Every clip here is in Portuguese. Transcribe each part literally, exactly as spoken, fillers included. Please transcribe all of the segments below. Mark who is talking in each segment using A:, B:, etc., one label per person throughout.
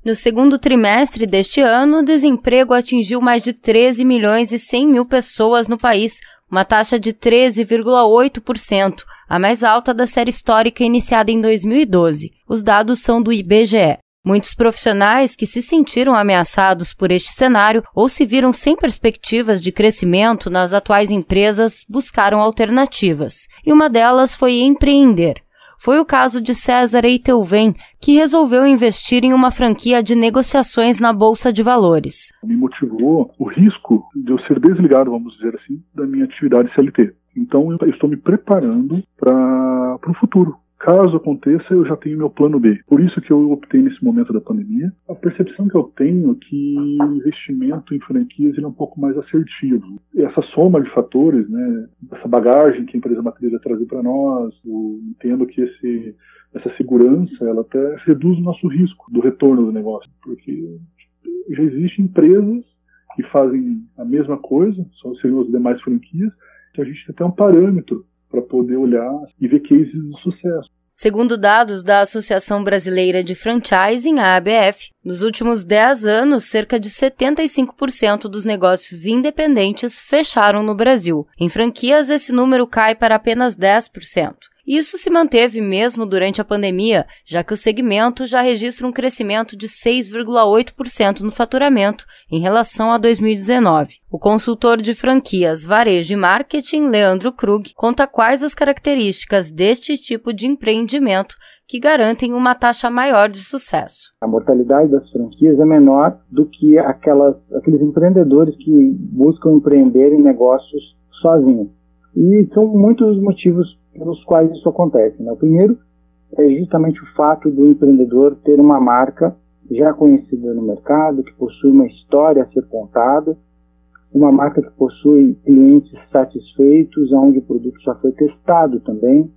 A: No segundo trimestre deste ano, o desemprego atingiu mais de treze milhões e cem mil pessoas no país, uma taxa de treze vírgula oito por cento, a mais alta da série histórica iniciada em dois mil e doze. Os dados são do I B G E. Muitos profissionais que se sentiram ameaçados por este cenário ou se viram sem perspectivas de crescimento nas atuais empresas buscaram alternativas, e uma delas foi empreender. Foi o caso de César Eitelven, que resolveu investir em uma franquia de negociações na Bolsa de Valores.
B: Me motivou o risco de eu ser desligado, vamos dizer assim, da minha atividade C L T. Então eu estou me preparando para o futuro. Caso aconteça, eu já tenho meu plano B. Por isso que eu optei nesse momento da pandemia. A percepção que eu tenho é que o investimento em franquias ele é um pouco mais assertivo. E essa soma de fatores, né, essa bagagem que a empresa matriz vai trazer para nós, eu entendo que esse, essa segurança ela até reduz o nosso risco do retorno do negócio. Porque já existem empresas que fazem a mesma coisa, só seriam as demais franquias, então a gente tem até um parâmetro para poder olhar e ver cases de sucesso.
A: Segundo dados da Associação Brasileira de Franchising, a A B F, nos últimos dez anos, cerca de setenta e cinco por cento dos negócios independentes fecharam no Brasil. Em franquias, esse número cai para apenas dez por cento. Isso se manteve mesmo durante a pandemia, já que o segmento já registra um crescimento de seis vírgula oito por cento no faturamento em relação a dois mil e dezenove. O consultor de franquias, varejo e marketing, Leandro Krug, conta quais as características deste tipo de empreendimento que garantem uma taxa maior de sucesso.
C: A mortalidade das franquias é menor do que aquelas, aqueles empreendedores que buscam empreender em negócios sozinhos. E são muitos os motivos pelos quais isso acontece, né? O primeiro é justamente o fato do empreendedor ter uma marca já conhecida no mercado, que possui uma história a ser contada, uma marca que possui clientes satisfeitos, onde o produto já foi testado também.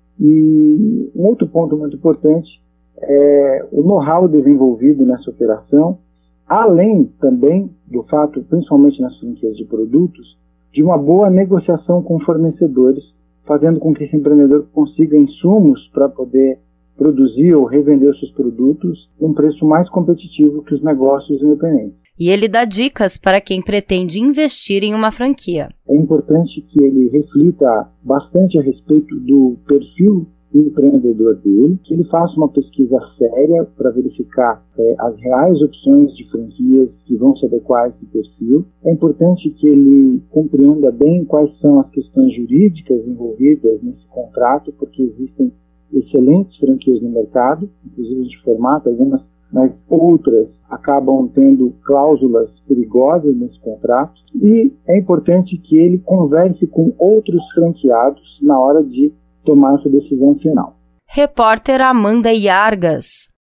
C: E um outro ponto muito importante é o know-how desenvolvido nessa operação, além também do fato, principalmente nas franquias de produtos, de uma boa negociação com fornecedores, fazendo com que esse empreendedor consiga insumos para poder produzir ou revender os seus produtos a um preço mais competitivo que os negócios independentes.
A: E ele dá dicas para quem pretende investir em uma franquia.
C: É importante que ele reflita bastante a respeito do perfil empreendedor dele, que ele faça uma pesquisa séria para verificar é, as reais opções de franquias que vão se adequar a esse perfil. É importante que ele compreenda bem quais são as questões jurídicas envolvidas nesse contrato, porque existem excelentes franquias no mercado, inclusive de formato, algumas, mas outras acabam tendo cláusulas perigosas nesse contrato. E é importante que ele converse com outros franqueados na hora de tomar essa decisão final.
A: Repórter Amanda Iargas.